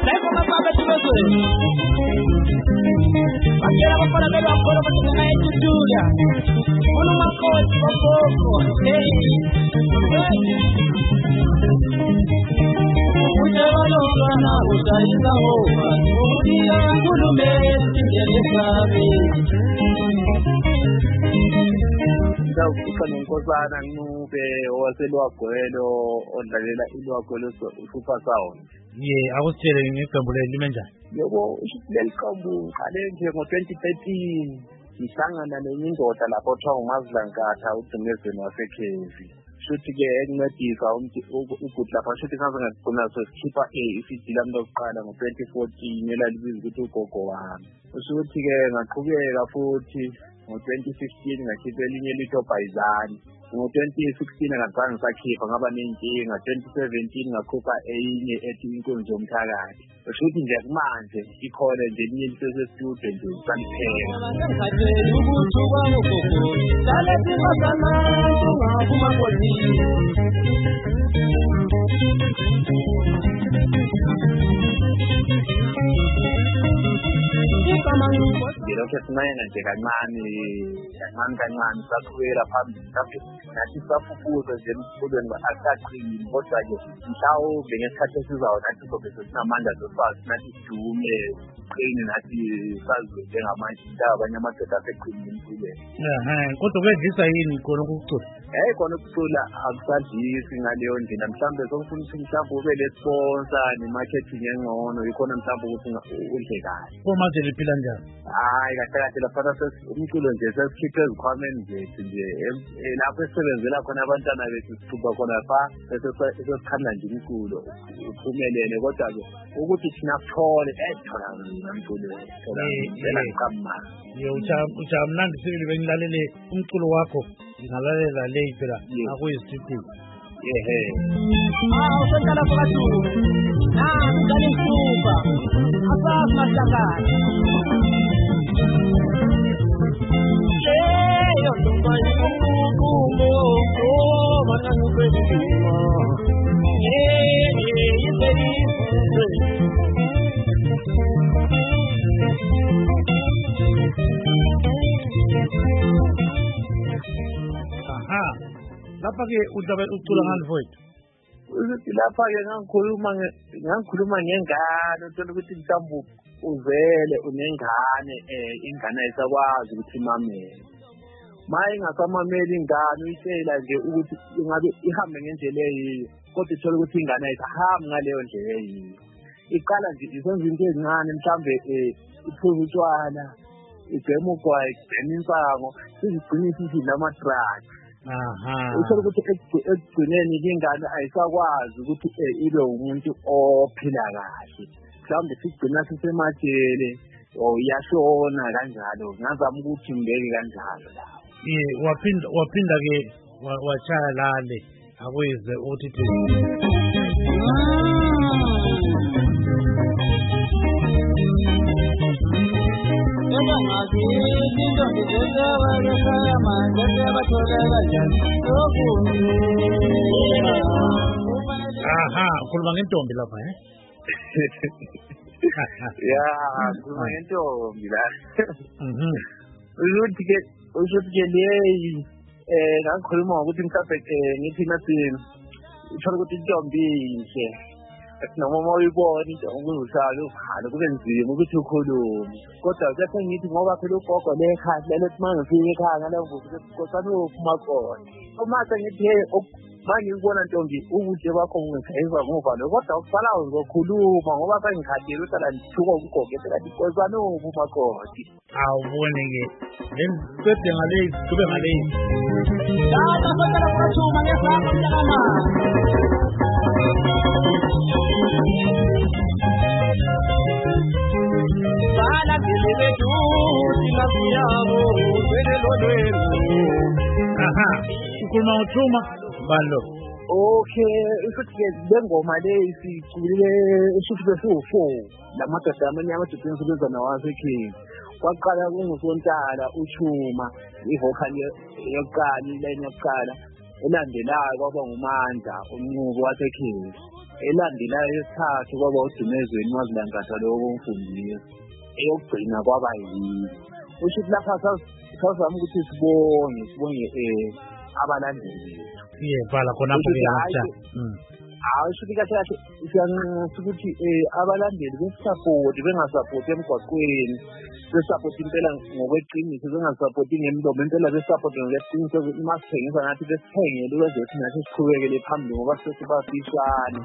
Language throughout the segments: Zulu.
Lego mababe tulozo. Akira bafana belakho bathina eTutuya. Ulu makhosi okoko. Hey. Ujebalongana usayisa homa. Udiya nkulume siyesabe. Ndawukufa nonkosana Ncube owaselwagwelo odlalela ilwagwelo uSuper Sound. Akusitshele ngeqembu lime njani? Yebo, leli qembu qale nje ngo-2013 ngihlangana nenye indoda lapho kuthiwa uMazilankatha uDumezweni waseKhevi. Shuthi-ke ekuncedisa ukuthi lapha shuthi ngaze ngagcina sesikhipha i-CD lami lokuqala ngo-2014 elalibiza ukuthi ugogo wami. Ushuthi-ke ngaqhubeka futhi ngo-2015 ngakhipha elinye lithi Bhayizani. Ngo-2016 ngazange ngisakhipha ngaba nenkinga. 2017 ngakhupha enye ethi Inkunzi Yomthakathi. Kusho ukuthi nje manje ikhona nje elinye lisestudio nje salipheka. Ngilokhu simayena nje kancane saqhubekela phambili nathi safufuza nje emfundweni asaqini kodwa-ke mhlawumbe ngesikhathi esizayo nathi sobe sesinamandla zoswazi nathi sidume siqine nathi saziwe njengamanje abanye amadoda aseqinile empilweni. Kodwa kuyedlisa yini khona ukucula? Khona ukucula akusadlisi ngaleyo ndlela. Mhlawumbe sokufuna ukuthi mhlawumbe ube le-sponsor ne-marketing engcono yikhona mhlawumbe ukuthi udle kahle. Manje liphila njani? Hayi kahle lafana umculo nje sesikhiphe ezikhwameni zethu nje lapho esisebenzela khona abantwana bethu sithupha khona pha sesikhandla nje umculo uphumelele kodwa-ke ukuthi thina kuthole thola nomculo thola ngiqamana. Mnandi sibili bengilalele umculo wakho ngingalalela le phela akuyisithupha. Usentala phakathi. Ngicela isipha. Asazi mahlangana. Leyo ntombi yomkhumbo bana ngubezima. Lapha-ke uzabe ucula ngani mfowethu? Ukuthi lapha-ke ngangikhuluma ngengane uthola ukuthi mhlawumbe uzele unengane ingane ayisakwazi ukuthi imamele. Maye ingasamameli ingane uyitshela nje ukuthi ingabe ihambe ngendlela eyiyo kodwa uthola ukuthi ingane ayisahambi ngaleyo ndlela eyiyo. Iqala nje isenza into ezincane mhlawumbe iphuza utshwala ibhema ugwayi ibhema insango izigcinisa isidla ama-drugs. Uthola ukuthi ekugcineni ingane ayisakwazi ukuthi ibe umuntu ophila kahle. Mhlawumbe sigcina sisemajele iyashona kanjalo. Ngazama ukuthi ngeke kanjalo la. Waphinda-ke washaya lale akuyize uthi ukhuluma ngentombi lapha ngikhuluma ngentombi la. Ukuthi-ke leyi ngangikhuluma ngokuthi mhlawumbe ngithi nathi uthola ukuthi intombi inhle noma uma uyibona intombi kuzuhlala uvala kube nzima ukuthi ukhulume kodwa kepha ngithi ngoba phela ugogo lekhaya lelethi uma ngifika ekhaya ngaleyo nkosana uyophuma khona uma sengithi manje ngibona ntombi ubuhle bakho ngizayizwa ngovalo kodwa ukubala ngizokhuluma ngoba sengikhathele ukuthi ala ndithuka ugogo phela nkosana uyophuma khona. Awubone-ke kube ngaleyi ukhuluma ngothuma balo. Okay, ukuthi lengoma le sicule usuku bese-4 lamadoda amanye amadoda ensilezana waseKing. Kwaqala kunguSontala uThuma ivocal yokuqala iline yokuqala elandelayo kwaba nguMandla umnqubo waseKing. elandelayo yesithathu kwaba uDumezweni wazilangatha lokho umfundisi eyokugcina kwaba yini usho ukuthi lapha sazama ukuthi sibonge abalandeli bhala khona phela sho ukuthi kahle siyanxusa ukuthi abalandeli besisupport bengasupporti emgwaqweni besisupport impela ngokweqiniso bengasupporti ngemlomo impela besisupport ngokweqiniso masithengisa nathi besithengele ukwenze nathi siqhubekele phambili ngoba sesibafishane.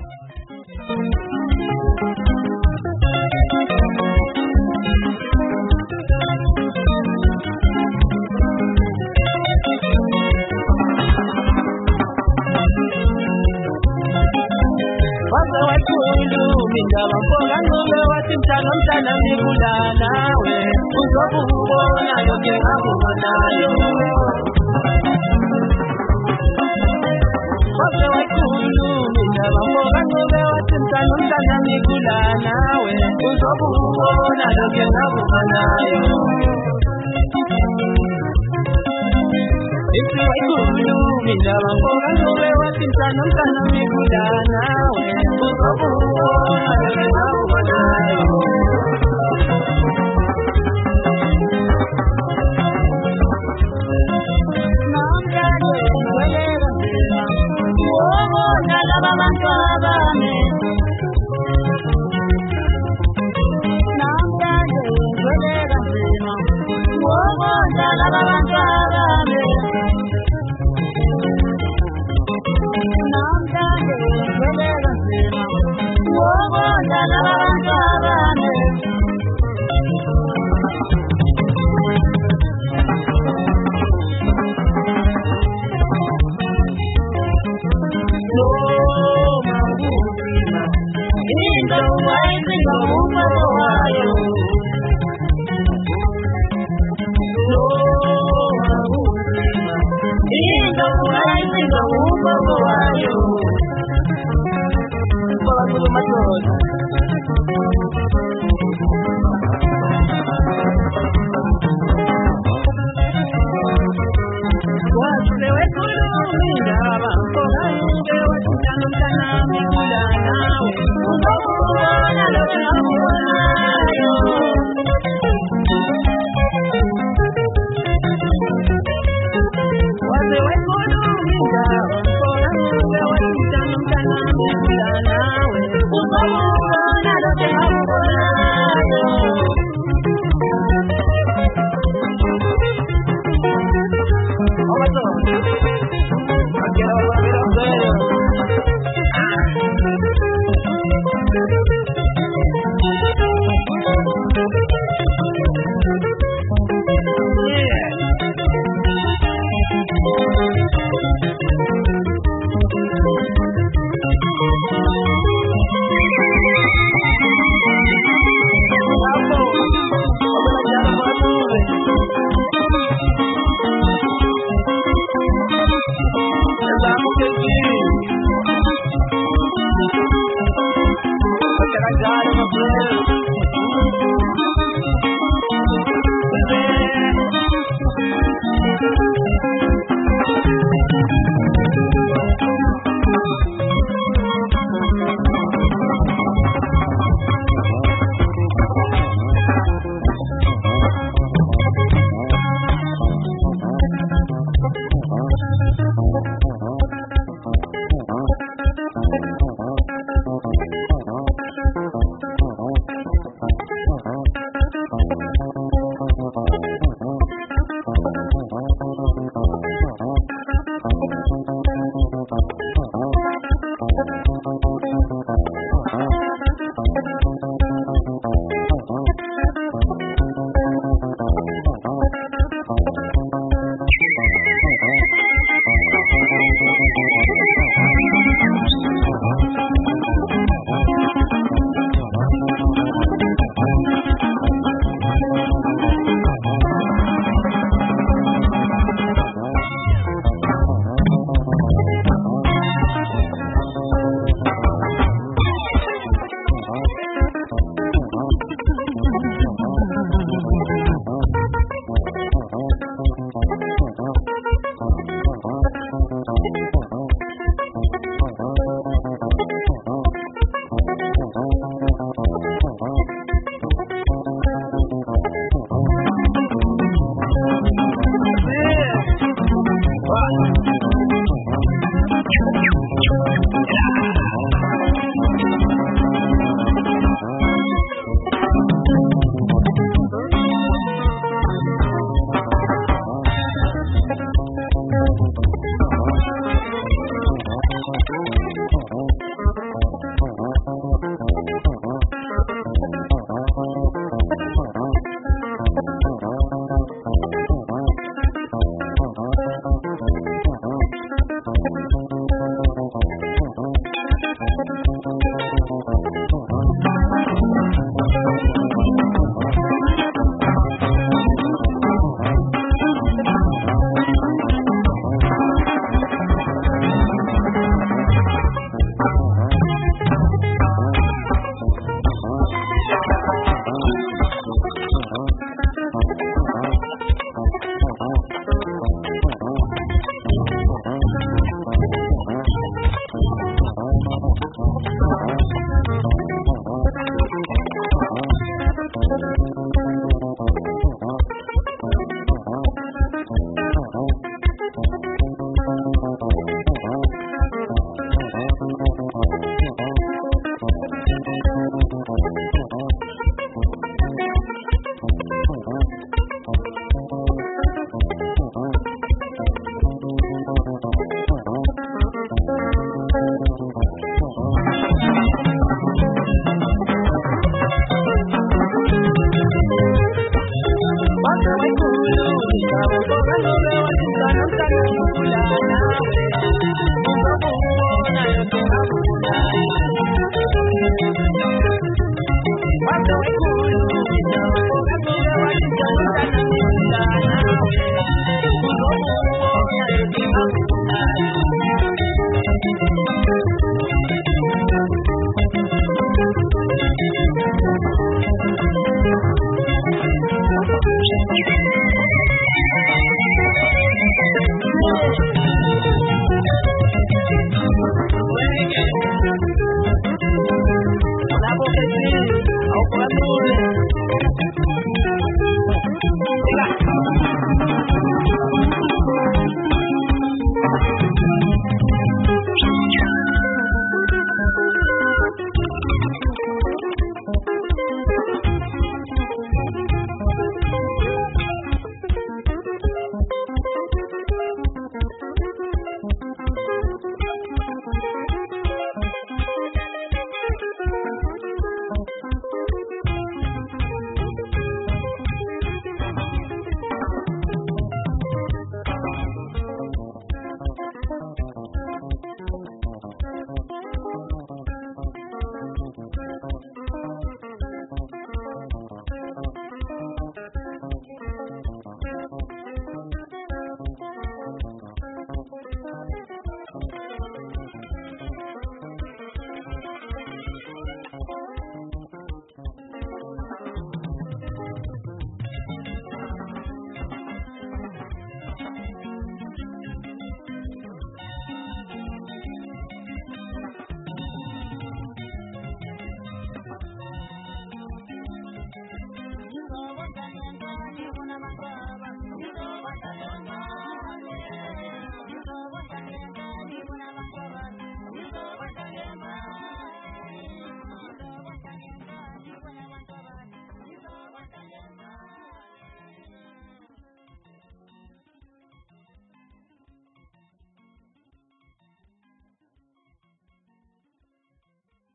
Mindaba mfoka ngube wathi mntana ngikula nawe uzokubona yonke ngakubonayo Wabe wakhulu mindaba mfoka ngube wathi mntana ngikula nawe uzokubona yonke ngakubonayo Isi wakhulu mindaba mfoka ngube wathi mntana ngikula nawe uzokubona yonke ngakubonayo